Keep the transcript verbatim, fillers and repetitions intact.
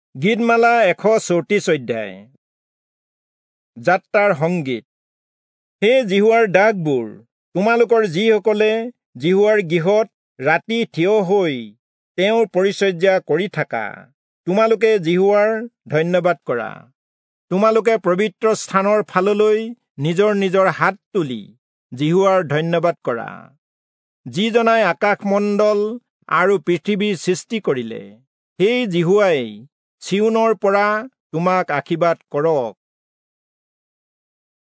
গীতমালা এশ চৌত্ৰিশ অধ্যায়। যাত্ৰাৰ সংগীত। হে জিহুৱাৰ দাগবোৰ, তোমালোকৰ যিসকলে জিহুৱাৰ গৃহত ৰাতি থিয় হৈ তেওঁৰ পৰিচৰ্যা কৰি থাকা, তোমালোকে জিহুৱাৰ ধন্যবাদ কৰা। তোমালোকে পবিত্ৰ স্থানৰ ফাললৈ নিজৰ নিজৰ হাত তুলি জিহুৱাৰ ধন্যবাদ কৰা। যিজনাই আকাশমণ্ডল আৰু পৃথিৱীৰ সৃষ্টি কৰিলে, সেই জিহুৱাই চিউনৰ পৰা তোমাক আশীৰ্বাদ কৰক।